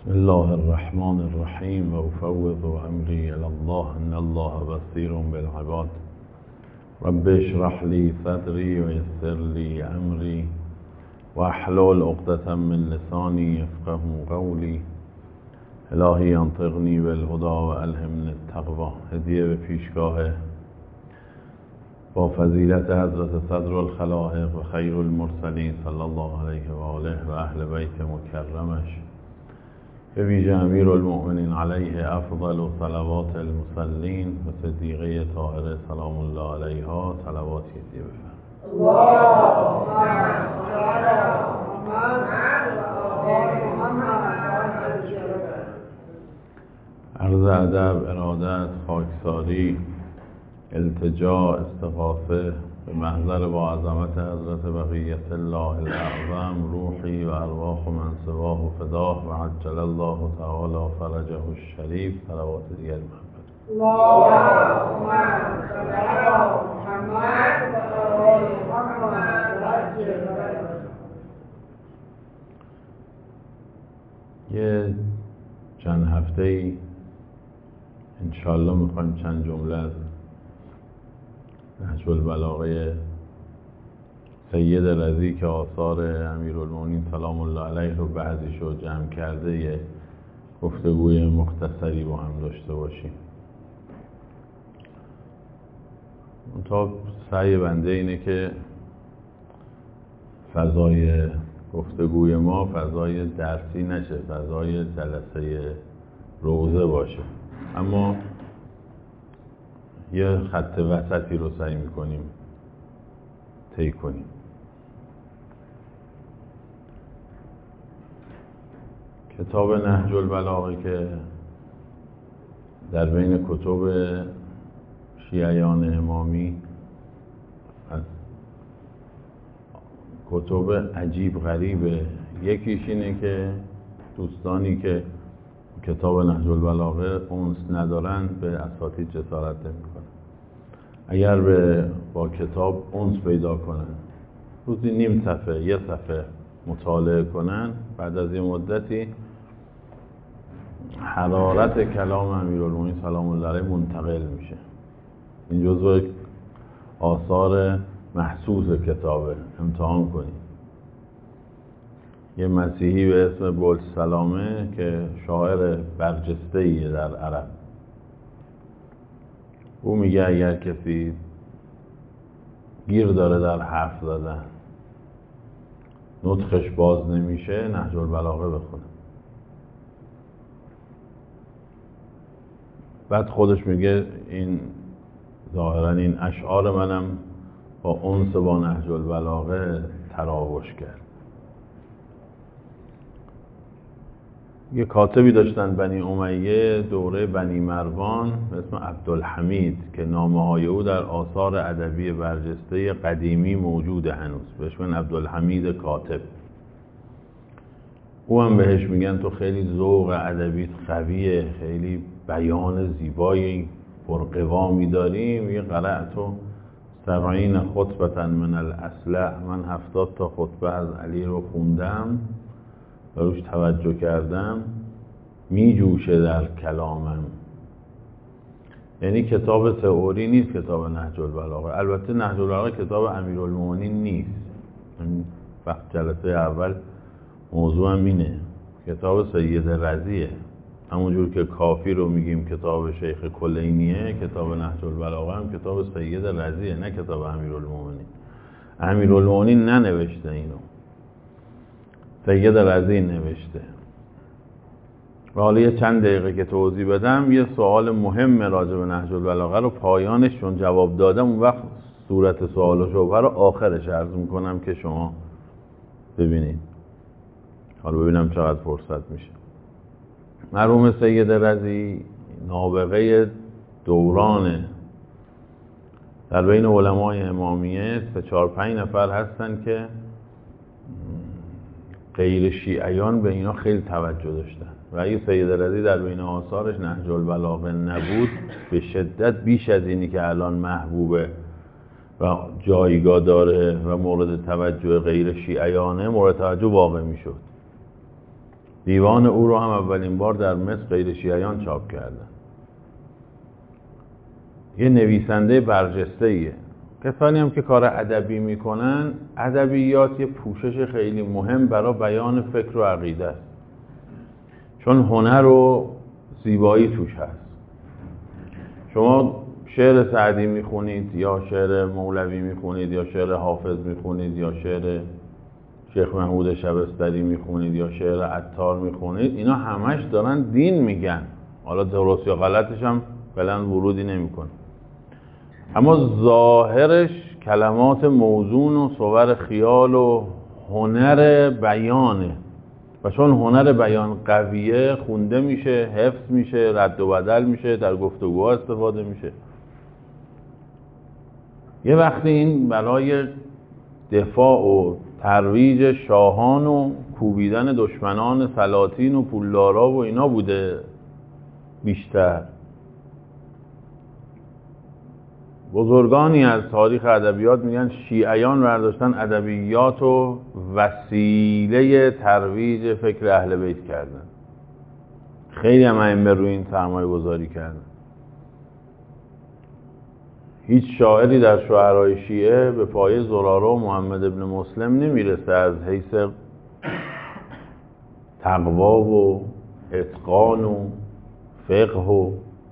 بسم الله الرحمن الرحیم و افوض امری الی الله ان الله بصیر بالعباد. رب اشرح لی صدری و یسر لی امری و احلل عقدة من لسانی یفقهوا قولی. الهی انطقنی بالهدی و الهمنی التقوی. هدیه به پیشگاه با فضیلت حضرت صدر الخلائق و خیر المرسلین صلی الله علیه و آله و اهل بیت مکرمش، به ویژه امیر المؤمنین علیه افضل و صلوات المصلین و صدیقه طاهره سلام الله علیها صلواتی هدیه بفرمایید. عرض ادب، ارادت، خاکساری، التجا، استغاثه به محضر با عظمت حضرت بقیت الله الاعظم، روحی و ارواح من سواه و فداه و عجل الله تعالی فرجه الشریف. صلوات دیگر محمد. اللهم صل علی محمد و آل محمد. یه چند هفته ای انشالله میخوایم چند جمله از نهج البلاغه سید رضی که آثار امیرالمومنین سلام الله علیه رو بعضیشو جمع کرده یه گفتگوی مختصری با هم داشته باشیم. تا سعی بنده اینه که فضای گفتگوی ما فضای درسی نشه، فضای جلسه روزه باشه، اما یه خط وسطی رو سعی میکنیم طی کنیم. کتاب نهج البلاغه که در بین کتب شیعیان امامی از کتب عجیب غریبه. یکیش اینه که دوستانی که کتاب نهج البلاغه انس ندارن به اساتید جسارت نمیکنن. اگر با کتاب انس پیدا کنن، روزی نیم صفحه یه صفحه مطالعه کنن، بعد از یه مدتی حرارت کلام امیرالمومنین سلام الله علیه منتقل میشه. این جزو آثار محسوس کتابه، امتحان کنید. یه مسیحی به اسم بولسلامه که شاعر برجسته‌ایه در عرب، او میگه اگر کسی گیر داره در حرف زدن، نطقش باز نمیشه، نهج البلاغه بخونه. بعد خودش میگه این ظاهرا این اشعار منم با انس با نهج البلاغه تراوش کرد. یه کاتبی داشتن بنی امیه دوره بنی مروان به اسم عبدالحمید که نامه‌های او در آثار ادبی برجسته قدیمی موجوده هنوز، بهش میگن عبدالحمید کاتب. او هم بهش میگن تو خیلی ذوق ادبیت قویه، خیلی بیان زیبایی پرقوامی داری. میگه قرأتو 70 خطبة من الاصلع، من 70 تا خطبه از علی رو خوندم و روش توجه کردم، می جوشه در کلامم. یعنی کتاب تئوری نیست کتاب نهج البلاغه. البته نهج البلاغه کتاب امیرالمومنین نیست. وقت جلسه اول موضوعم اینه، کتاب سید رضیه. همونجور که کافی رو میگیم کتاب شیخ کلینیه، کتاب نهج البلاغه هم کتاب سید رضیه، نه کتاب امیرالمومنین. امیرالمومنین ننوشته اینو، سید رضی نوشته. و حالا یه چند دقیقه که توضیح بدم، یه سوال مهم راجع به نهج البلاغه رو پایانش چون جواب دادم، اون وقت صورت سوال و شبهه رو آخرش عرض میکنم که شما ببینید. حالا ببینم چقدر فرصت میشه. مرحوم سید رضی نابغه دورانه. در بین علمای امامیه 3-4-5 نفر هستن که غیر شیعیان به اینا خیلی توجه داشتن و اگه سید رضی در بین آثارش نهج البلاغه نبود، به شدت بیش از اینی که الان محبوبه و جایگاه داره و مورد توجه غیر شیعیانه مورد توجه واقع میشد. دیوان او رو هم اولین بار در مصر غیر شیعیان چاپ کردن. یه نویسنده برجسته‌ایه. کسانی هم که کار ادبی میکنن، ادبیات یه پوشش خیلی مهم برای بیان فکر و عقیده است، چون هنر و زیبایی توش هست. شما شعر سعدی میخونید یا شعر مولوی میخونید یا شعر حافظ میخونید یا شعر شیخ محمود شبستری میخونید یا شعر عطار میخونید، اینا همش دارن دین میگن. حالا درست یا غلطش هم فعلا ورودی نمیکنه، اما ظاهرش کلمات موزون و صور خیال و هنر بیانه و چون هنر بیان قویه خونده میشه، حفظ میشه، رد و بدل میشه، در گفتگوها استفاده میشه. یه وقتی این برای دفاع و ترویج شاهان و کوبیدن دشمنان سلاطین و پولدارا و اینا بوده بیشتر. بزرگانی از تاریخ ادبیات میگن شیعیان برداشتن ادبیات و وسیله ترویج فکر اهل بیت کردن. خیلی هم ائمه روی این سرمایه گذاری کردن. هیچ شاعری در شعرهای شیعه به پای زراره و محمد ابن مسلم نمیرسه از حیث تقوا و اتقان و فقه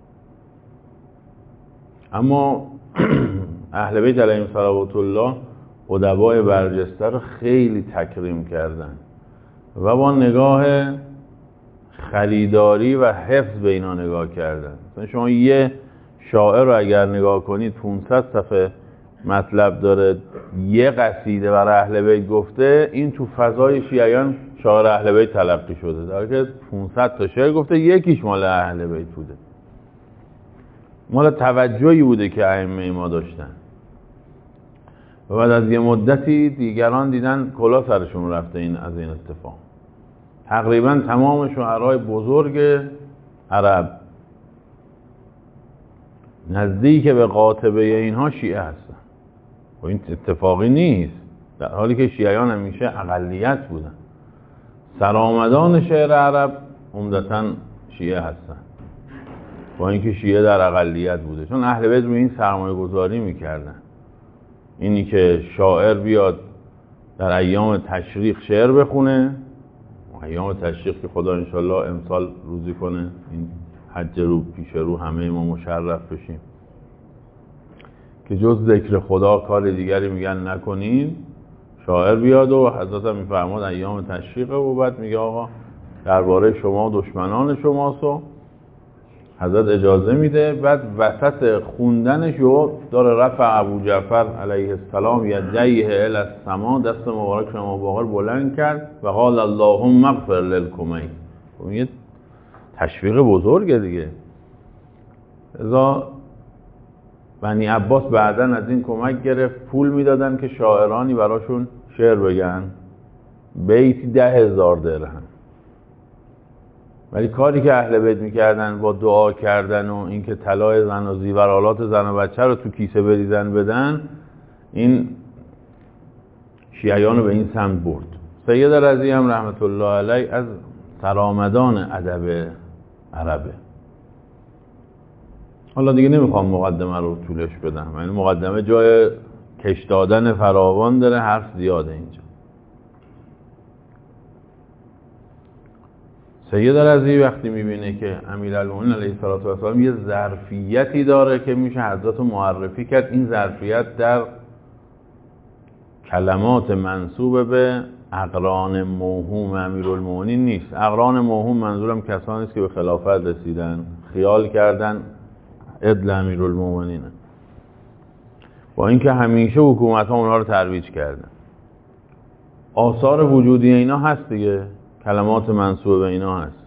اما اهل بیت علیهم صلوات الله ادبای برجسته رو خیلی تکریم کردن و با نگاه خریداری و حفظ به اینا نگاه کردن. مثلا شما یه شاعر رو اگر نگاه کنید 500 صفحه مطلب داره، یه قصیده برای اهل بیت گفته، این تو فضای شیعیان شاعر اهل بیت تلقی شده، در حالی که 500 تا شعر گفته یکیش مال اهل بیت بوده، مال توجهی بوده که ائمه ما داشتن. و بعد از یه مدتی دیگران دیدن کلاه سرشون رفته از این اتفاق. تقریبا تمام شعرهای بزرگ عرب نزدیک به قاطبه اینها شیعه هستن. و این اتفاقی نیست، در حالی که شیعیان همیشه اقلیت بودن. سرآمدان شعر عرب عمدتاً شیعه هستن، با اینکه شیعه در اقلیت بوده، چون اهل بیت روی این سرمایه گذاری میکردن. اینی که شاعر بیاد در ایام تشریق شعر بخونه، ایام تشریق که خدا انشالله امسال روزی کنه این حج رو پیش رو همه ما مشرف بشیم، که جز ذکر خدا کار دیگری میگن نکنین، شاعر بیاد و حضرت هم میفرماد ایام تشریقه و بعد میگه آقا درباره شما دشمنان شماست و حضرت اجازه میده. بعد وسط خوندنش داره رفع ابو جعفر علیه السلام یدیه الی السما، دست مبارک شما باقر بلند کرد و قال اللهم اغفر للکمی. اون یه تشویق بزرگه دیگه. ازا بنی عباس بعدن از این کمک گرفت، پول میدادن که شاعرانی براشون شعر بگن، بیتی 10,000 درهم. ولی کاری که اهل بیت میکردن با دعا کردن و اینکه طلای زن و زیورالات زن و بچه رو تو کیسه بریزن بدن، این شیعیان رو به این سمت برد. سید رضی هم رحمت الله علیه از سرآمدان ادب عربه. حالا دیگه نمیخوام مقدمه رو طولش بدم، یعنی مقدمه جای کش دادن فراوان داره، حرف زیاده اینجا. سید رضی وقتی میبینه که امیرالمومنین علیه السلام یه ظرفیتی داره که میشه حضرت رو معرفی کرد، این ظرفیت در کلمات منسوب به اقران موهوم امیرالمومنین نیست. اقران موهوم منظورم کسانی است که به خلافت رسیدن، خیال کردن عدل امیرالمومنینه، با اینکه همیشه حکومت ها اونها رو ترویج کردن. آثار وجودی اینا هست دیگه، کلمات منسوب به اینا هست.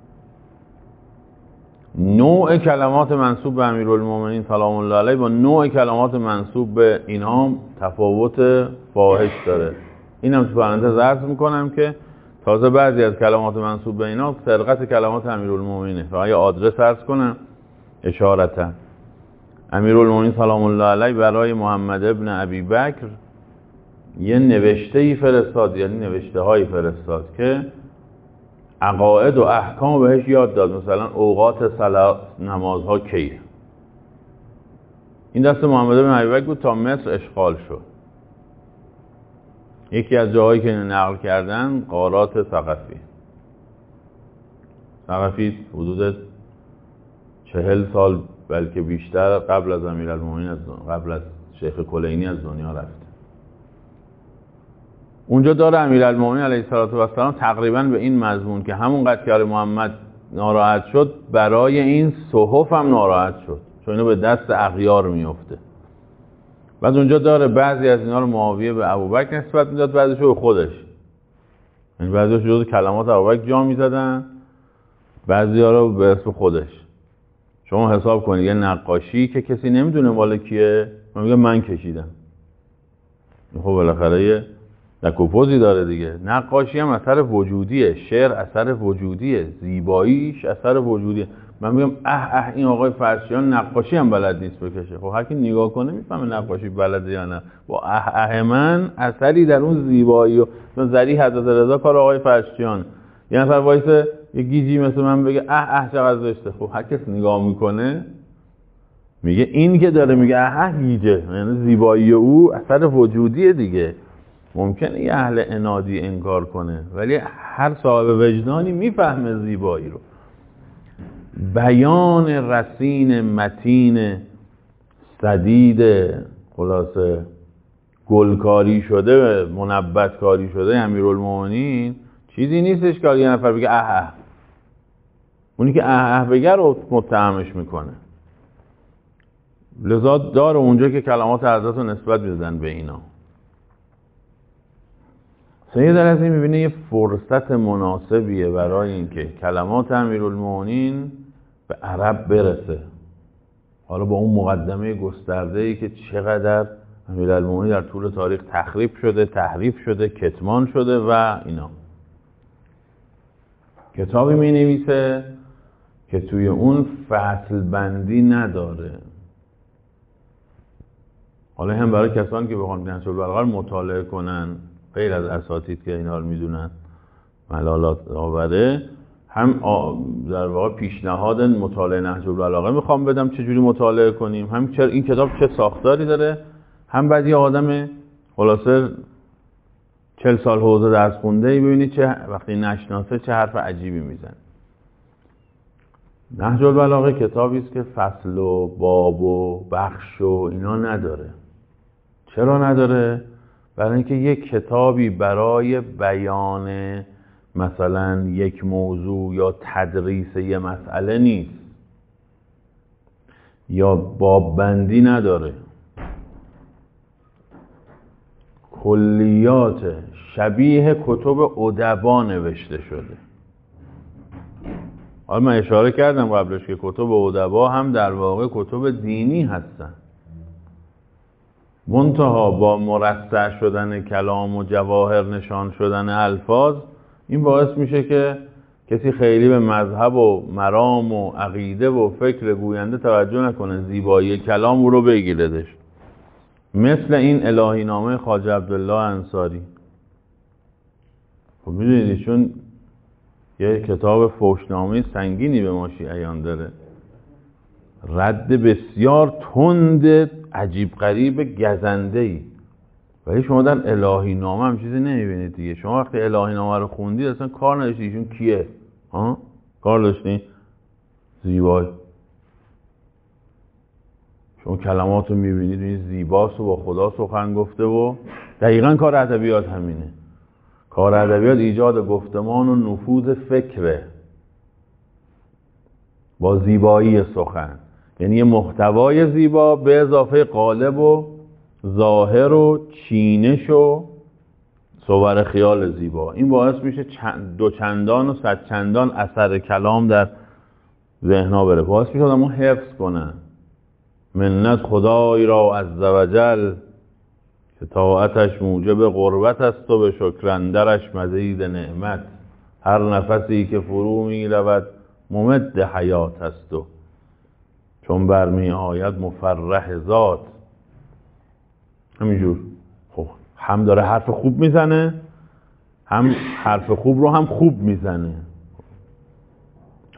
نوع کلمات منسوب به امیرالمومنین سلام الله علیه با نوع کلمات منسوب به اینا تفاوت فاحش داره. اینم تو پرانتز عرض میکنم که تازه بعضی از کلمات منسوب به اینا سرقت کلمات امیرالمومنینه. فقط یه آدرس عرض کنم اشارتا. امیرالمومنین سلام الله علیه برای محمد ابن ابی بکر یه نوشته‌ای فرستاد، یعنی نوشته هایی فرستاد که عقاید و احکام بهش یاد داد، مثلا اوقات نمازها کیه. این دست محمد بن ابی بکر بود تا مصر اشغال شد. یکی از جاهایی که نقل کردن غارات ثقفی حدود 40 سال بلکه بیشتر قبل از امیرالمومنین، قبل از شیخ کلینی از دنیا رفت. اونجا داره امیرالمومنین علیه السلام تقریبا به این مضمون که همونقدر که محمد ناراحت شد برای این صحف هم ناراحت شد، چون اینو به دست اغیار میفته. بعد اونجا داره بعضی از اینا رو معاویه به ابوبکر نسبت میداد، بعضیش رو به خودش. یعنی بعضیش جزو کلمات ابوبکر جا میزدن، بعضی‌ها رو به اسم خودش. شما حساب کنید یه نقاشی که کسی نمیدونه مال کیه، میگه من کشیدم. خب بالاخره یه نکوپوزی داره دیگه. نقاشی هم اثر وجودیه، شعر اثر وجودیه، زیباییش اثر وجودیه. من میگم این آقای فرشیان نقاشی هم بلد نیست بکشه. خب هر کی نگاه کنه میفهمه نقاشی بلده یا نه. با من اثری در اون زیبایی و ذری حضرت رضا کار آقای فرشیان. یه نفر وایسه یه گیجی مثل من بگه چقدر زشته. خب هر کس نگاه میکنه میگه این که داره میگه گیجه، یعنی زیبایی او اثر وجودیه دیگه. ممکنه یه اهل عنادی انکار کنه ولی هر صاحب وجدانی میفهمه زیبایی رو. بیان رصین متین سدید، خلاصه گلکاری شده، منبت کاری شده امیرالمومنین چیزی نیستش که یه نفر بگه اونی که بگه رو متهمش میکنه. لذا داره اونجا که کلمات حضرت رو نسبت میدن به اینا. سید رضی میبینه یه فرصت مناسبیه برای اینکه کلمات امیرالمومنین به عرب برسه. حالا با اون مقدمه گسترده‌ای که چقدر امیرالمومنین در طول تاریخ تخریب شده، تحریف شده، کتمان شده و اینا. کتابی مینویسه که توی اون فصل بندی نداره. حالا هم برای کسانی که بخوان نهج البلاغه مطالعه کنن، غیر از اساتید که اینا رو میدونن ملالات آوره، هم در واقع پیشنهاد مطالعه نهج البلاغه میخوام بدم چجوری مطالعه کنیم، هم این کتاب چه ساختاری داره، هم بعد یه آدم خلاصه 40 سال حوزه درس خونده ببینید چه وقتی نشناسه چه حرف عجیبی میزنه. نهج البلاغه کتابی است که فصل و باب و بخش و اینا نداره. چرا نداره؟ برای اینکه یک کتابی برای بیان مثلا یک موضوع یا تدریس یه مسئله نیست، یا باب بندی نداره، کلیات شبیه کتب ادبا نوشته شده. حالا من اشاره کردم قبلش که کتب ادبا هم در واقع کتب دینی هستن، منتها با مرصع شدن کلام و جواهر نشان شدن الفاظ این باعث میشه که کسی خیلی به مذهب و مرام و عقیده و فکر گوینده توجه نکنه، زیبایی کلام او رو بگیردش. مثل این الهی نامه خواجه عبدالله انصاری. خب میدونید چون یه کتاب فحشنامه سنگینی به ما شیعیان داره، رد بسیار تند، عجیب غریب، گزنده‌ای، ولی شما در الهی نامه هم چیزی نمیبینید دیگه. شما وقتی الهی نامه رو خوندید اصلا کار نداشتید ایشون کیه، کار داشتید زیبایی. شما کلمات رو میبینید این زیباست و با خدا سخن گفته و دقیقاً کار ادبیات همینه. کار ادبیات ایجاد گفتمان و نفوذ فکره با زیبایی سخن، یعنی یه محتوای زیبا به اضافه قالب و ظاهر و چینش و صور خیال زیبا. این باعث میشه دوچندان و صدچندان اثر کلام در ذهن‌ها بره، باعث میشه آدمو حفظ کنن. منت خدای را عزوجل که طاعتش موجب قربت است و به شکرندرش مزید نعمت. هر نفسی که فرو می رود ممد حیات است و چون برمی آید مفرح ذات. همینجور خب هم داره حرف خوب میزنه، هم حرف خوب رو هم خوب میزنه.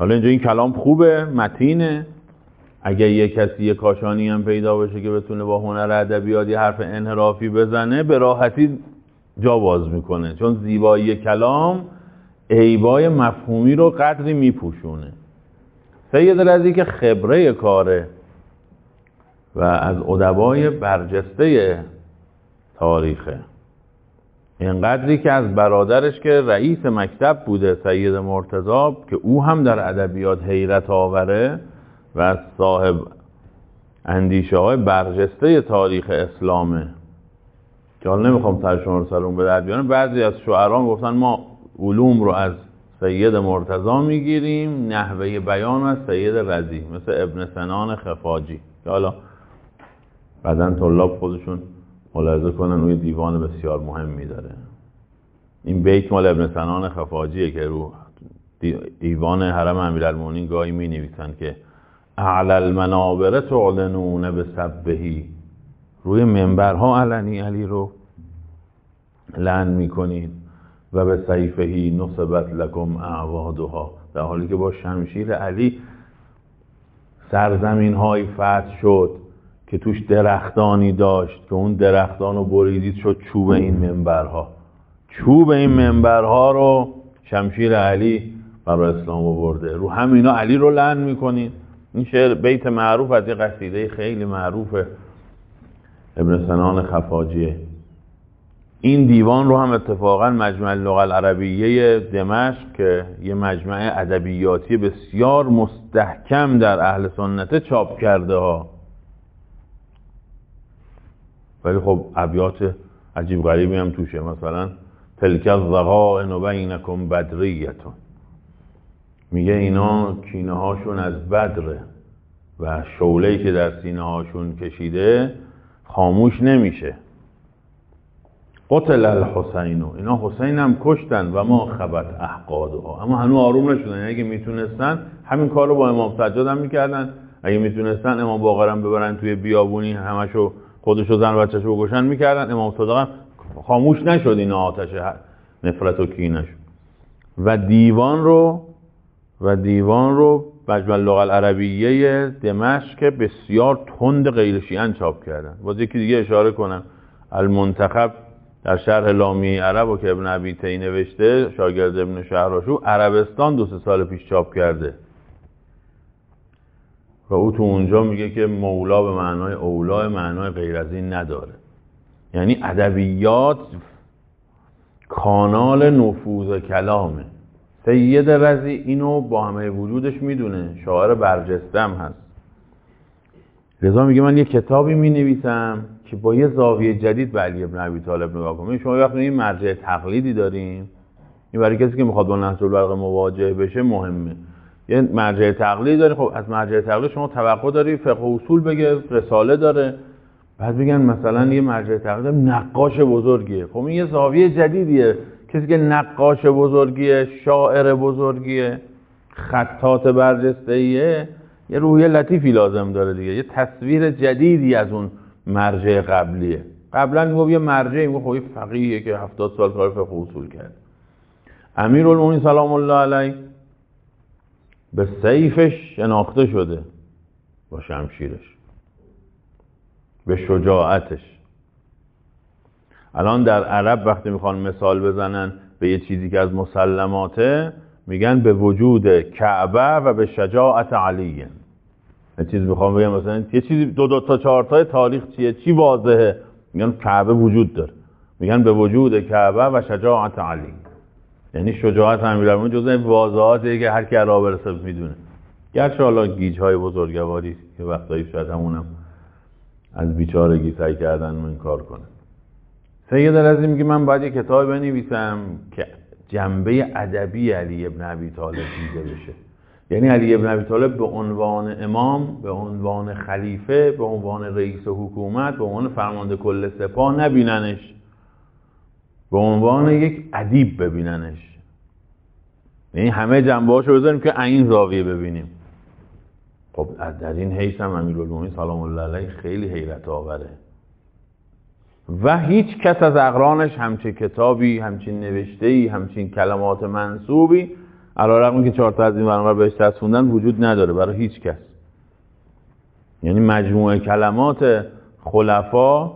حالا اینجا این کلام خوبه، متینه، اگه یه کسی یه کاشانی هم پیدا بشه که بتونه با هنر ادبیات یه حرف انحرافی بزنه به راحتی جا باز میکنه، چون زیبایی کلام عیبای مفهومی رو قدری میپوشونه. سید رضی که خبره کاره و از ادبای برجسته تاریخه، اینقدری که از برادرش که رئیس مکتب بوده سید مرتضی که او هم در ادبیات حیرت آوره و از صاحب اندیشه های برجسته تاریخ اسلامه که حالا نمیخوام سرشون رو سرون به در بیارم. بعضی از شعران گفتن ما علوم رو از سید مرتضی میگیریم، نحوه بیان از سید رضی، مثل ابن سنان خفاجی که حالا بعدن طلاب خودشون ملاحظه کنن اون دیوان بسیار مهمی داره. این بیت مال ابن سنان خفاجیه که رو دیوان حرم امیرالمومنین گاهی می نویسن که اعلی المنابر تعلنون بسبهی، روی منبرها علنی علی رو لعن میکنید و به سیفهی نصبت لکم اعوادها، در حالی که با شمشیر علی سرزمین های فتح شد که توش درختانی داشت که اون درختان رو بریدید شد چوب این منبرها. چوب این منبرها رو شمشیر علی برای اسلام آورده، رو همینا علی رو لعن میکنید. این شعر بیت معروف از یه قصیده خیلی معروف ابن سنان خفاجیه. این دیوان رو هم اتفاقا مجمع اللغة العربیه دمشق که یه مجمع ادبیاتی بسیار مستحکم در اهل سنت چاپ کرده ها، ولی خب ابیات عجیب غریبی هم توشه. مثلا تلک الضغائن بینکم بدریتون، میگه اینا کینه هاشون از بدره و شعله‌ای که در سینه هاشون کشیده خاموش نمیشه. قتل الحسین، اینا حسین هم کشتن و ما خبت احقادها، اما هنوز آروم نشدن. اگه میتونستن همین کار رو با امام سجاد هم میکردن، اگه میتونستن امام باقر هم ببرن توی بیابونی همشو خودشو زن و بچه‌شو بکشن میکردن. امام صادق هم خاموش نشد این آتش نفرت و کینش. و دیوان رو مجمع اللغة العربیه دمشق که بسیار تند غیر شیعن چاپ کردن. باز یکی دیگه اشاره کنم، المنتخب در شرح لامیه عرب که ابن ابی طی نوشته، شاگرد ابن شهراشو، عربستان 2-3 سال پیش چاپ کرده و او تو اونجا میگه که مولا به معنای اولا معنای غیر از این نداره. یعنی ادبیات کانال نفوذ کلامه. سید رضی اینو با همه وجودش میدونه، شاعر برجستم هست، لذا میگه من یه کتابی مینویسم که با یه زاویه جدید به علی بن ابی طالب نگاه کنم. شما وقتی این مرجع تقلیدی داریم، این برای کسی که میخواد با نهج البلاغه مواجه بشه مهمه. یه مرجع تقلید داریم، خب از مرجع تقلید شما توقع داری فقه و اصول بگه، رساله داره، بعد بگن مثلا یه مرجع تقلید نقاش بزرگیه. خب این یه زاویه جدیدیه. کسی که نقاش بزرگیه، شاعر بزرگیه، خطاط برجسته‌ایه، یه روحیه لطیفی لازم داره دیگه، یه تصویر جدیدی از اون مرجع قبلیه. قبلا میگفت یه مرجعی، میگفت خب یه فقیهیه که 70 سال کار فقه و اصول کرد. امیرالمومنین سلام الله علیه به سیفش شناخته شده، با شمشیرش، به شجاعتش. الان در عرب وقتی میخوان مثال بزنن به یه چیزی که از مسلماته، میگن به وجود کعبه و به شجاعت علی. یه چیز میخوام بگم مثلا یه چیزی 2 تا 4 تا تاریخ چی واضحه، میگن کعبه وجود داره، میگن به وجود کعبه و شجاعت علی. یعنی شجاعت امیرالمومنین جزء واضحاته که هر کی را برسه میدونه. گرچه حالا گیج‌های بزرگواری که وقتایی شاید همونم از بیچارگی سعی کردن من کار کنه. سید رضی میگه من باید یک کتاب بنویسم که جنبه ادبی علی ابن ابی طالب دیده بشه. یعنی علی ابن ابی طالب به عنوان امام، به عنوان خلیفه، به عنوان رئیس حکومت، به عنوان فرمانده کل سپاه نبیننش، به عنوان یک ادیب ببیننش. یعنی همه جنبه‌هاشو بذاریم که این زاویه ببینیم. خب در این حیث هم امیرالمومنین سلام الله علیه خیلی حیرت آوره و هیچ کس از اقرانش همچین کتابی، همچین نوشته‌ای، همچین کلمات منسوبی علیرغم که 4 تا از این برنامه بهش چسبوندن وجود نداره برای هیچ کس. یعنی مجموعه کلمات خلفا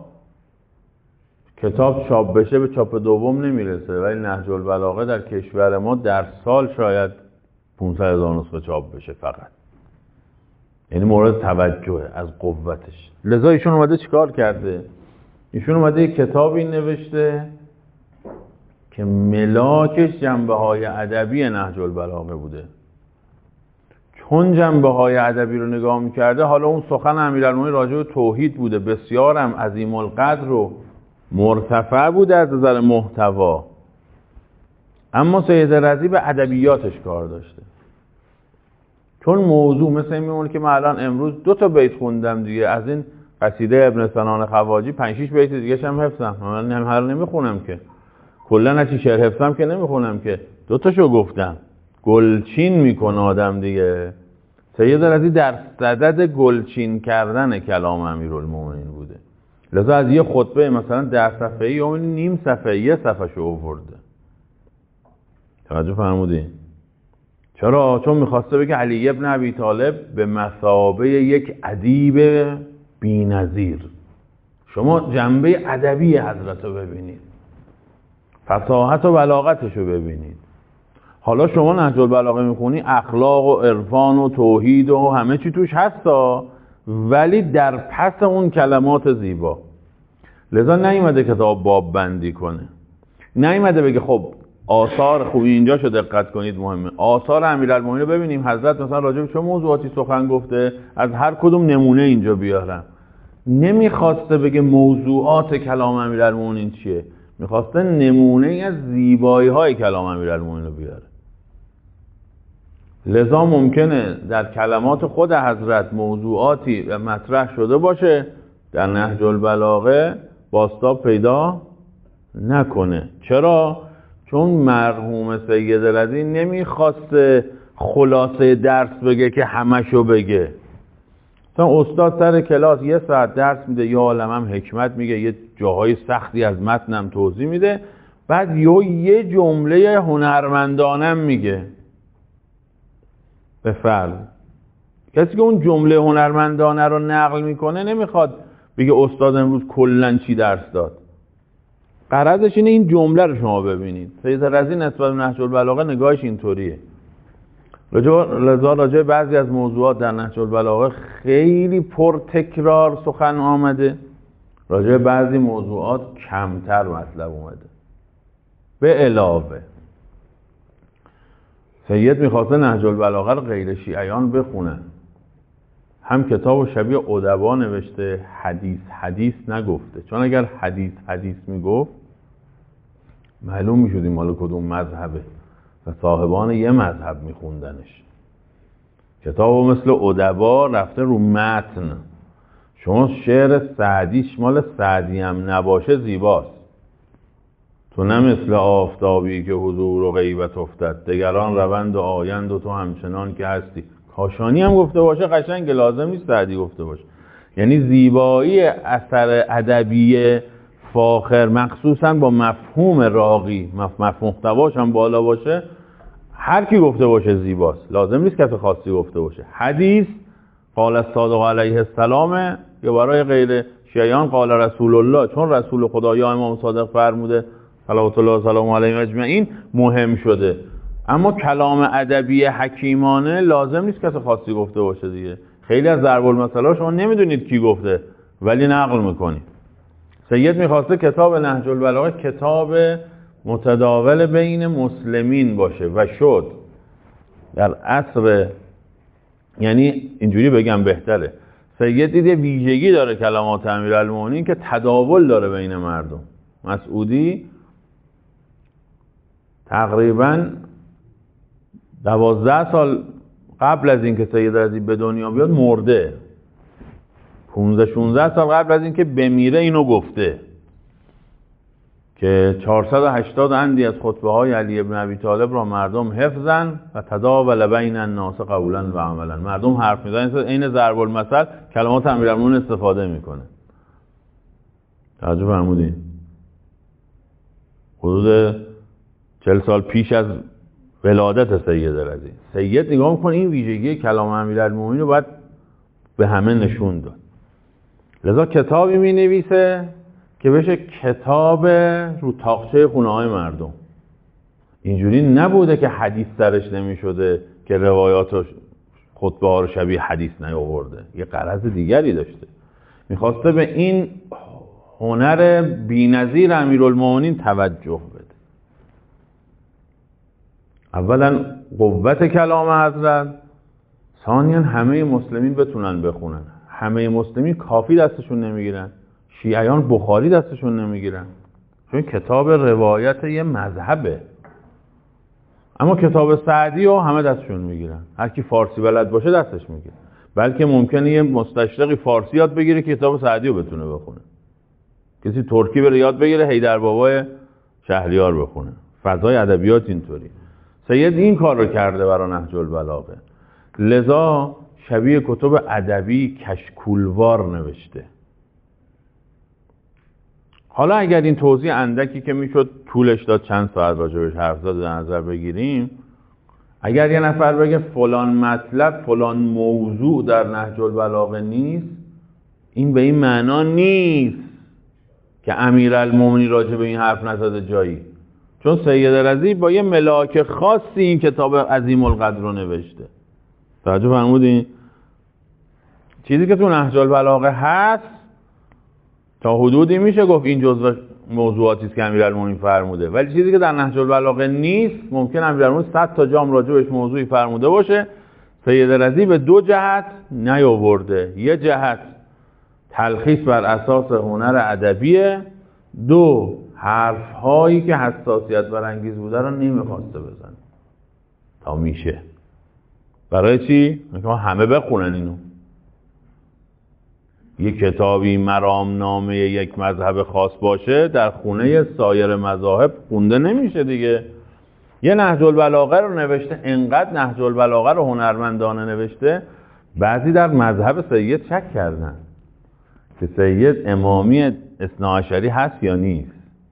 کتاب چاپ بشه به چاپ دوم نمیرسه، ولی نهج البلاغه در کشور ما در سال شاید 500,000 نسخه چاپ بشه فقط. یعنی مورد توجهه از قوتش. لذا ایشون اومده چیکار کرده؟ ایشون اومده یک کتابی نوشته که ملاکش جنبه‌های ادبی نهج البلاغه بوده. چون جنبه‌های ادبی رو نگاه می‌کرده، حالا اون سخن امیرالمومنین راجع به توحید بوده، بسیارم عظیم القدر و مرتفع بوده از نظر محتوا، اما سید رضی به ادبیاتش کار داشته. چون موضوع مثل این میمونه که من الان امروز 2 تا بیت خوندم دیگه از این قصیده ابن سنان خواجی، 5-6 بیت دیگه هم حفظم. من هر نمیخونم که کلا هرچی شعر حفظم که نمیخونم که 2 تاشو گفتم. گلچین میکنه آدم دیگه. سید رضی در صدد گلچین کردن کلام امیرالمومنین بوده. لذا از یه خطبه مثلا 10 صفحه‌ای یا نیم صفحه یه صفحه‌شو آورده. توجه فرمودین؟ چرا؟ چون میخواسته بگه علی ابن ابی طالب به مثابه یک ادیب بی‌نظیر. شما جنبه ادبی حضرت رو ببینید، فصاحت و بلاغتش رو ببینید. حالا شما نهج البلاغه میخونی اخلاق و عرفان و توحید و همه چی توش هستا، ولی در پس اون کلمات زیبا. لذا نیومده کتاب باب بندی کنه، نیومده بگه خب آثار خوبی اینجا شو دقت کنید مهمه. آثار امیرالمومنین رو ببینیم حضرت مثلا راجع به چه موضوعاتی سخن گفته، از هر کدوم نمونه اینجا بیارم. نمیخواسته بگه موضوعات کلام امیرالمومنین چیه، میخواسته نمونه از زیبایی های کلام امیرالمومنین رو بیاره. لذا ممکنه در کلمات خود حضرت موضوعاتی مطرح شده باشه در نهج البلاغه بازتاب پیدا نکنه. چرا؟ چون مرحوم سید رضی نمیخواسته خلاصه درس بگه که همشو بگه. مثلا استاد سر کلاس 1 ساعت درس میده، یا عالم هم حکمت میگه، یه جاهای سختی از متنم توضیح میده، بعد یه جمله هنرمندانم میگه. به فرض کسی که اون جمله هنرمندانه رو نقل میکنه نمیخواد بگه استاد امروز کلن چی درس داد. غرضش اینه این جمله رو شما ببینید. سید رضی نسبت به نهج البلاغه نگاهش اینطوریه. لذا راجع بعضی از موضوعات در نهج البلاغه خیلی پر تکرار سخن آمده، راجع بعضی موضوعات کمتر مطلب اومده. به علاوه سید میخواسته نهج البلاغه رو غیر شیعیان بخونن. هم کتاب شبیه ادبا نوشته، حدیث نگفته. چون اگر حدیث میگفت معلوم میشد این مال کدوم مذهبه و صاحبان یه مذهب میخوندنش. کتابو مثل ادبا رفته رو متن. شما شعر سعدیش مال سعدی هم نباشه زیباست. تو نه مثل آفتابی که حضور و غیبت افتد، دگران روند و آیند و تو همچنان که هستی. کاشانی هم گفته باشه قشنگ، لازم نیست سعدی گفته باشه. یعنی زیبایی اثر ادبی فاخر مخصوصا با مفهوم راقی، محتواش هم بالا باشه، هر کی گفته باشه زیباست، لازم نیست کسی خاصی گفته باشه. حدیث قال الصادق علیه السلام یا برای غیر شیعیان قال رسول الله، چون رسول خدا یا امام صادق فرموده صلوات الله و سلام علیه اجمعین مهم شده. اما کلام ادبی حکیمانه لازم نیست کسی خاصی گفته باشه دیگه. خیلی از ضرب المثل شما نمیدونید کی گفته ولی نقل میکنید. سید میخواسته کتاب نهج البلاغه کتاب متداول بین مسلمین باشه و شد در عصر، یعنی اینجوری بگم بهتره، سید دیده ویژگی داره کلمات امیرالمومنین که تداول داره بین مردم. مسعودی تقریباً 12 سال قبل از اینکه سید رضی به دنیا بیاد مرده. 15-16 سال قبل از اینکه بمیره اینو گفته که 480 اندی از خطبه های علی ابن ابی طالب را مردم حفظن و تداول بین الناس قولا و عملا. مردم حرف میزنن، عین ضرب المثل کلمات امیرالمومنین استفاده میکنه. توجه فرمودین؟ حدود 40 سال پیش از ولادت سید رضی. سید نگاه میکنه این ویژگی کلام امیرالمومنین رو باید به همه نشون داد. لذا کتابی می نویسه که بشه کتاب رو تاقچه خونه های مردم. اینجوری نبوده که حدیث درش نمی شده که روایات و خطبه ها رو شبیه حدیث نیاورده، یه غرض دیگری داشته. میخواسته به این هنر بی‌نظیر امیرالمومنین توجه بده. اولا قوت کلام حضرت، ثانیاً همه مسلمین بتونن بخونن. همه مسلمین کافی دستشون نمیگیرن، شیعیان بخاری دستشون نمیگیرن، چون کتاب روایت یه مذهبه. اما کتاب سعدی رو همه دستشون میگیرن، هر کی فارسی بلد باشه دستش میگیره. بلکه ممکنه یه مستشرقی فارسی یاد بگیره که کتاب سعدی رو بتونه بخونه، کسی ترکی بره یاد بگیره حیدر بابای شهریار بخونه. فضای ادبیات اینطوری. سید این کار رو کرده برای نهج البلاغه، لذا شبیه کتب ادبی کشکولوار نوشته. حالا اگر این توضیح اندکی که میشد طولش داد چند ساعت راجبش حرف زد در نظر بگیریم، اگر یه نفر بگه فلان مطلب فلان موضوع در نهج البلاغه نیست، این به این معنا نیست که امیرالمومنین راجب این حرف نزده جایی، چون سید رضی با یه ملاک خاصی این کتاب عظیم القدر رو نوشته. توجه فرمودین؟ چیزی که تو نهج البلاغه هست تا حدودی میشه گفت این جزء موضوعاتی است که امیرالمومنین فرموده، ولی چیزی که در نهج البلاغه نیست ممکن امیرالمومنین 100 تا جام راجبش موضوعی فرموده باشه، سید رضی به دو جهت نیاورده. یه جهت تلخیص بر اساس هنر ادبیه، دو حرف هایی که حساسیت برانگیز بوده رو نمیخواسته بزنه تا میشه. برای چی؟ که همه بخونن اینو. یک کتابی مرامنامه یک مذهب خاص باشه در خونه سایر مذاهب خونده نمیشه دیگه. یه نهج البلاغه رو نوشته، انقدر نهج البلاغه رو هنرمندانه نوشته، بعضی در مذهب سید شک کردن که سید امامی اثناعشری هست یا نیست.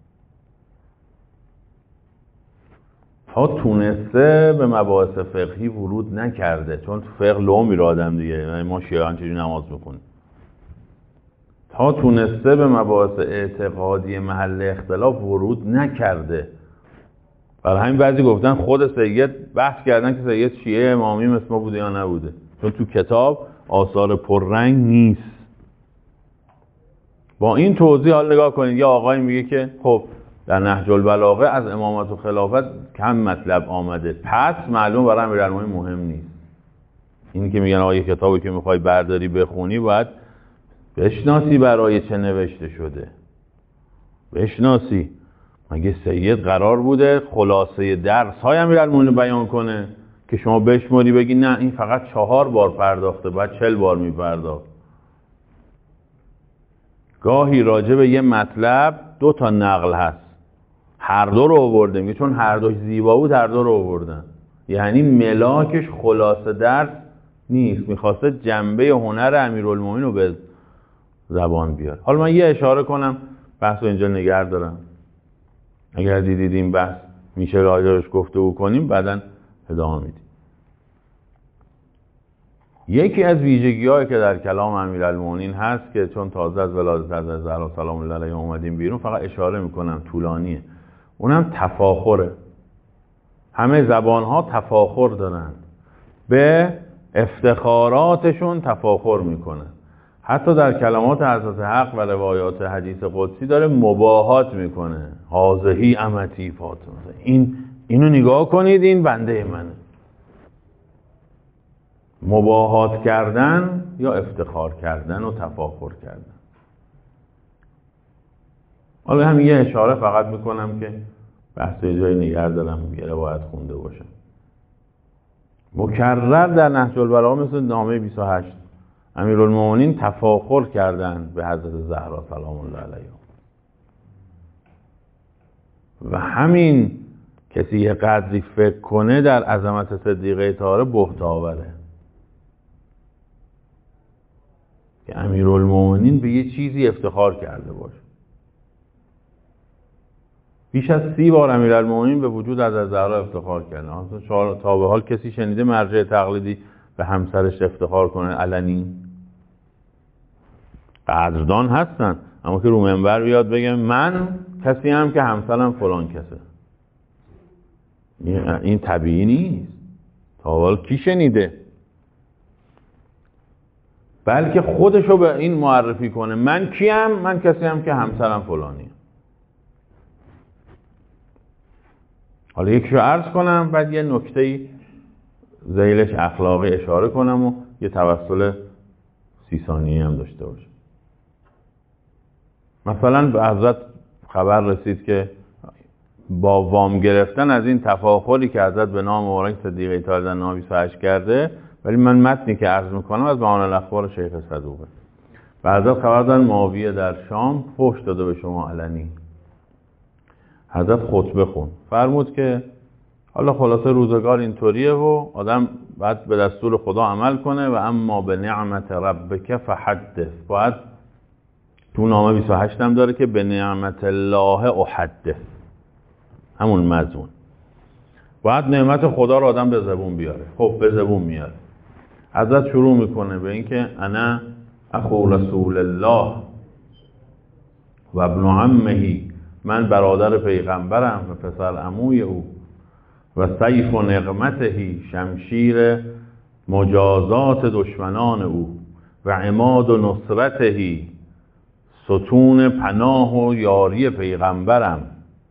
تا تونسته به مباحث فقهی ورود نکرده، چون تو فقه لو میره آدم دیگه، ما شیعیان چجوری نماز میخونیم. تا تونسته به مباحث اعتقادی محل اختلاف ورود نکرده. برای همین بعضی گفتن خود سید بحث کردن که سید شیعه امامی مثل ما بوده یا نبوده، چون تو کتاب آثار پررنگ نیست. با این توضیح حال نگاه کنید، یه آقای میگه که خب در نهج البلاغه از امامت و خلافت کم مطلب آمده، پس معلوم برای امیرالمومنین مهم نیست. این که میگن آقا یه کتابی که میخوای برداری بخونی باید بشناسی برای چه نوشته شده، بشناسی. مگه سید قرار بوده خلاصه درس های امیرالمومنین بیان کنه که شما بشماری بگی نه این فقط 4 بار پرداخته، بعد 40 بار میپرداخت؟ گاهی راجع به یه مطلب 2 تا نقل هست، هر دو رو آورده، میگه چون هر دوش زیبا بود هر دو رو آوردن. یعنی ملاکش خلاصه درس نیست، میخواسته جنبه هنر امیرالمومنین رو به زبان بیاره. حالا من یه اشاره کنم، بحث رو اینجا نگه دارم، اگر دیدید این بحث میشه راجعش گفتگو کنیم بعداً ادامه میدیم. یکی از ویژگی‌هایی که در کلام امیرالمومنین هست که چون تازه از ولادت حضرت زهرا سلام الله علیها اومدیم بیرون فقط اشاره میکنم، طولانیه، اونم تفاخره. همه زبان‌ها تفاخر دارن، به افتخاراتشون تفاخر میکنن. حتی در کلمات حضرت حق و روایات حدیث قدسی داره مباهات میکنه، هذهی امتی فاطمه، اینو نگاه کنید این بنده منه. مباهات کردن یا افتخار کردن و تفاخر کردن. حالا همین یه اشاره فقط میکنم که بحث یه جایی نگه دارم، یه روایت خونده باشم. مکرر در نهج البلاغه مثل نامه 28 امیرالمومنین تفاخر کردن به حضرت زهرا سلام الله علیها. و همین کسی یه قدری فکر کنه در عظمت صدیقه طاهره بهت آوره که امیرالمومنین به یه چیزی افتخار کرده باشه. بیش از 30 بار امیرالمومنین به وجود حضرت زهرا افتخار کردن. تا به حال کسی شنیده مرجع تقلیدی به همسرش افتخار کنه علنی؟ قدردان هستن، اما که رو منبر بیاد بگه من کسی هم که همسرم فلان کسه، این طبیعی نیست. تا حال کی شنیده؟ بلکه خودشو به این معرفی کنه من کیم؟ من کسی هم که همسرم فلانی. حالا یکیشو عرض کنم، بعد یه نکته‌ای ذیلش اخلاقی اشاره کنم و یه توسل 30 ثانیه‌ای هم داشته باشه. مثلا به حضرت خبر رسید که با وام گرفتن از این تفاخری که حضرت به نام مبارک صدیقه طاهره در نام 28 کرده، ولی من متنی که عرض میکنم از معانی الاخبار شیخ صدوقه. و حضرت خبر دادن معاویه در شام فحش داده به شما علنی. حضرت خطبه خون، فرمود که حالا خلاصه روزگار اینطوریه و آدم باید به دستور خدا عمل کنه و اما به نعمت ربک فحدث. باید تو نامه 28 هم داره که به نعمت الله احدث، همون مضمون. باید نعمت خدا رو آدم به زبون بیاره. خب به زبون میاره. حضرت شروع میکنه به اینکه انا اخو رسول الله و ابن عمه، من برادر پیغمبرم و پسر عموی او، و سیف و نقمته، شمشیر مجازات دشمنان او، و عماد و نصرته، ستون پناه و یاری پیغمبرم.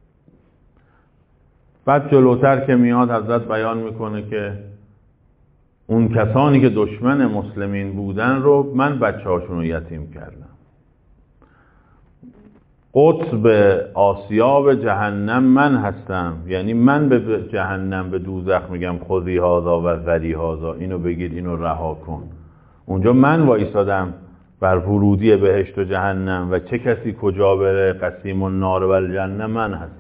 بعد جلوتر که میاد حضرت بیان میکنه که اون کسانی که دشمن مسلمین بودن رو من بچه‌هاشون رو یتیم کردم. قطب آسیاب جهنم من هستم، یعنی من به جهنم، به دوزخ میگم خذی هذا و ذری هذا، اینو بگیر اینو رها کن. اونجا من وایسادم بر ورودی بهشت و جهنم و چه کسی کجا بره، قسیم النار و الجنه من هستم.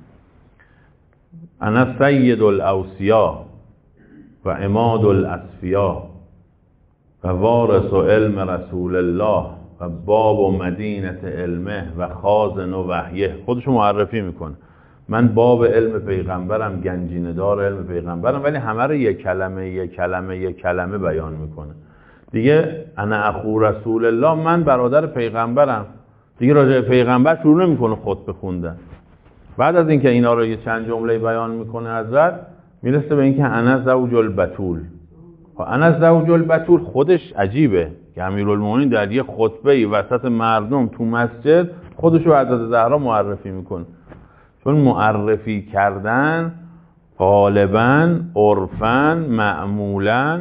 انا سید الاوصیا و عماد الاصفیا و وارث علم رسول الله و باب و مدینه علمه و خازن و وحیه. خودشو معرفی میکنه، من باب علم پیغمبرم، گنجینه دار علم پیغمبرم، ولی همه رو یک کلمه بیان میکنه. دیگه انا اخو رسول الله، من برادر پیغمبرم. دیگه راجع به پیغمبر شروع نمیکنه خطبه خوندن. بعد از اینکه اینا رو یه چند جمله بیان میکنه حضرت، میرسه به اینکه انا زوج البتول. انا زوج البتول خودش عجیبه که امیرالمومنین در یه خطبه وسط مردم تو مسجد خودشو حضرت زهرا معرفی میکنه. چون معرفی کردن غالباً عرفاً معمولاً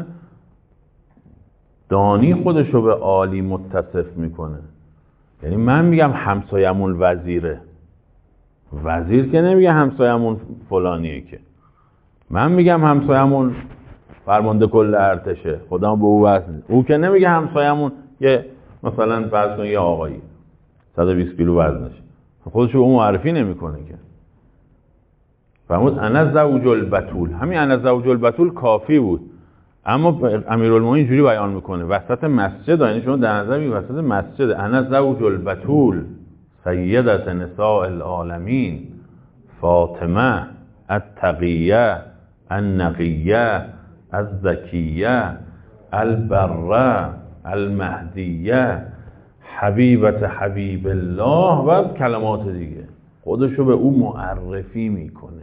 دانی خودشو به عالی متصف میکنه. یعنی من میگم همسایمون وزیره، وزیر که نمیگه همسایمون فلانیه، که من میگم همسایمون فرمانده کل ارتشه، خدا به او وزن، او که نمیگه همسایمون یه مثلا فرض کن یه آقایی 120 کیلو وزنشه، خودشو به اون معرفی نمیکنه که. فرمود انا زوج البتول. همین انا زوج البتول کافی بود، اما امیرالمومنین اینجوری بیان میکنه وسط مسجد. یعنی شما در نظر بگیرید وسط مسجد، انا زوج البتول سیدت نساء العالمین فاطمه التقیه النقیه الزکیه البره المهدیه حبیبت حبیب الله و کلمات دیگه. خودشو به او معرفی میکنه.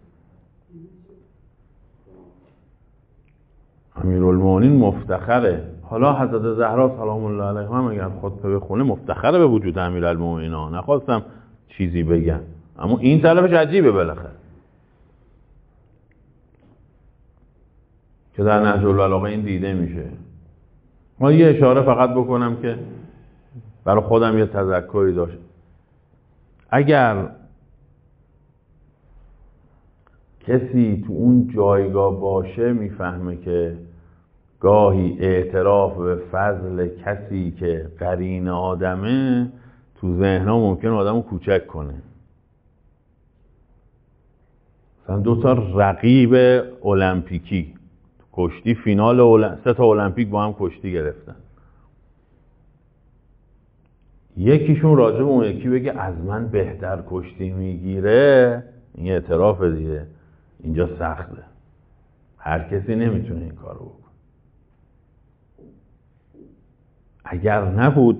امیرالمومنین مفتخره. حالا حضرت زهرا سلام الله علیها اگر خطبه بخونه مفتخره به وجود امیرالمومنین. نخواستم چیزی بگم، اما این طرفش عجیبه بالاخره که در نهج البلاغه این دیده میشه. ما یه اشاره فقط بکنم که برای خودم یه تذکری داشت. اگر کسی تو اون جایگاه باشه میفهمه که گاهی اعتراف به فضل کسی که قرین آدمه تو ذهنها ممکنه آدمو کوچک کنه. مثلا 2 تا رقیب المپیکی کشتی فینال 3 تا المپیک با هم کشتی گرفتن. یکیشون راجع به اون یکی بگه از من بهتر کشتی میگیره، این اعتراف دیگه، اینجا سخته، هر کسی نمیتونه این کارو بکنه. اگر نبود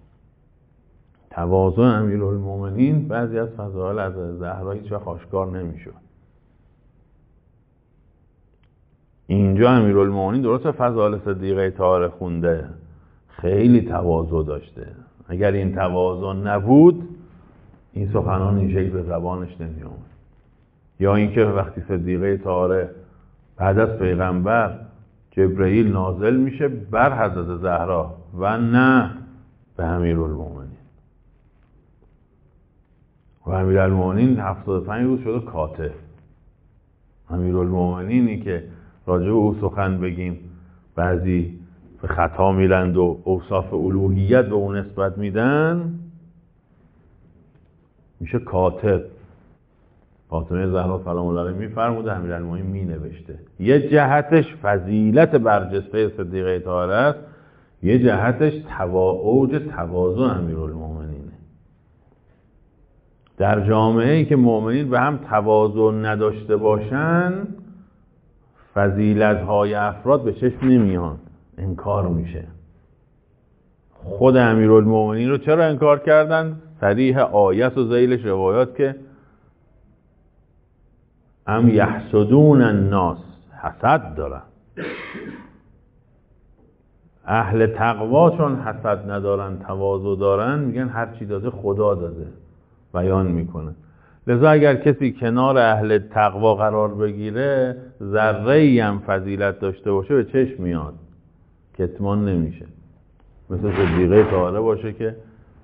تواضع امیرالمومنین بعضی از فضائل از زهرا هیچ وقت آشکار نمیشد. اینجا امیرالمومنین درست فضائل صدیقه طاهره خونده، خیلی تواضع داشته. اگر این تواضع نبود این سخنان این شکل به زبانش نمی اومد. یا اینکه وقتی صدیقه طاهره بعد از پیغمبر جبرئیل نازل میشه بر حضرت زهرا و نه به امیرالمومنین، و امیرالمومنین 75 روز شده کاتب. امیرالمومنینی که راجع به او سخن بگیم بعضی به خطا میرند و اوصاف الوهیت به اون نسبت میدن، میشه کاتب. فاطمه زهرا سلام الله علیها میفرموده، امیرالمومنین مینوشته. یه جهتش فضیلت برجسته صدیقه طاهره است، یه جهتش اوج تواضع امیرالمومنینه. در جامعه‌ای که مؤمنین به هم تواضع نداشته باشن، فضیلت‌های افراد به چشم نمیان، انکار میشه. خود امیرالمومنین رو چرا انکار کردن؟ صریح آیت و ذیلش روایات که ام یحسدون الناس، حسد دارن. اهل تقوا چون حسد ندارن، تواضع دارن، میگن هر چی داده خدا داده، بیان میکنه. لذا اگر کسی کنار اهل تقوا قرار بگیره، ذره‌ای هم فضیلت داشته باشه به چشم میاد، کتمان نمیشه. مثل صدیقه طاهره باشه که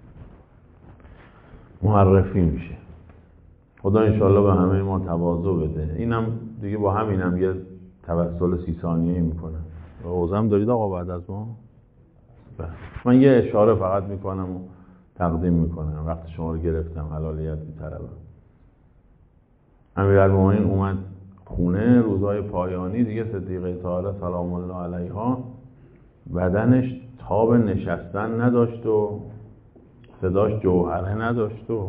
معرفی میشه. خدا انشاءالله به همه ما تواضع بده. اینم دیگه با همینم یه توسل 30 ثانیه‌ای میکنم. روزم دارید آقا بعد از ما؟ من یه اشاره فقط میکنم و تقدیم میکنم. وقت شما رو گرفتم، حلالیت بی‌طلبم. امیرالمومنین اومد خونه روزهای پایانی دیگه. صدیقه طاهره سلام الله علیها بدنش تاب نشستن نداشت و صداش جوهره نداشت و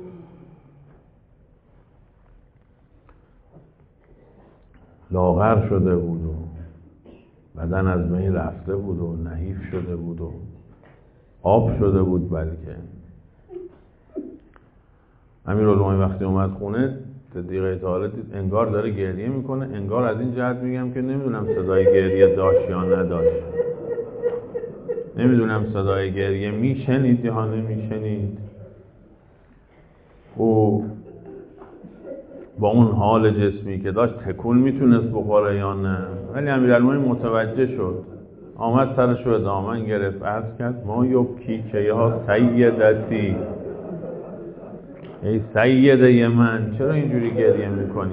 لاغر شده بود و بدن از بین رفته بود و نحیف شده بود و آب شده بود. بلکه امیرالمومنین وقتی اومد خونه، صدیقه طاهره دید انگار داره گریه میکنه. انگار از این جهت میگم که نمیدونم صدای گریه داشت یا نداشت، نمیدونم صدای گریه میشنید یا نمیشنید. او با اون حال جسمی که داشت تکون میتونست بخوره یا نه، ولی امیرالمومنین متوجه شد. آمد سرش رو به دامن گرفت، عرض کرد ما یبکی که یا سیدتی، ای سیده من چرا اینجوری گریه میکنی؟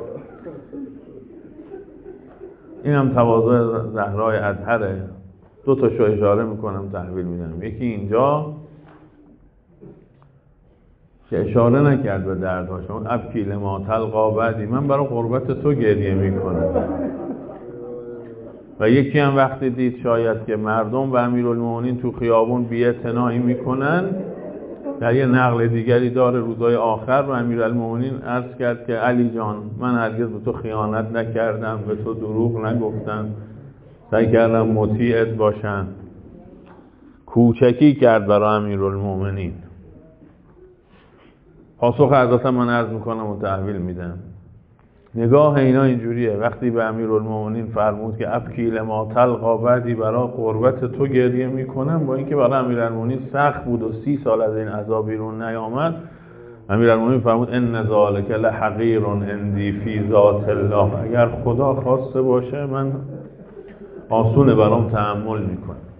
این هم تواضع زهرای اطهره. 2 تاشو اشاره میکنم، تحویل میدم. یکی اینجا که اشاره نکرد به دردهاش، اون ابکی لما تلقا بعدی، من برای قربت تو گریه میکنم. و یکی هم وقتی دید شاید که مردم و امیرالمومنین تو خیابون بی‌اعتنایی میکنن، در یه نقل دیگری داره روزهای آخر و امیرالمومنین عرض کرد که علی جان من هرگز به تو خیانت نکردم، به تو دروغ نگفتم، سعی کردم مطیعت باشم. کوچکی کرد برای امیرالمومنین. پاسخ حضرت من عرض میکنم و تحویل میدم. نگاه اینا اینجوریه. وقتی به امیرالمومنین فرمود که ابکی لما تلقا بعدی، برای قربت تو گریه میکنم، با اینکه برای امیرالمومنین سخت بود و 30 سال از این عذاب بیرون نیامد، امیرالمومنین فرمود ان ذلک لحقیر عندی فی ذات الله، اگر خدا خواسته باشه من آسونه برام تحمل میکنم.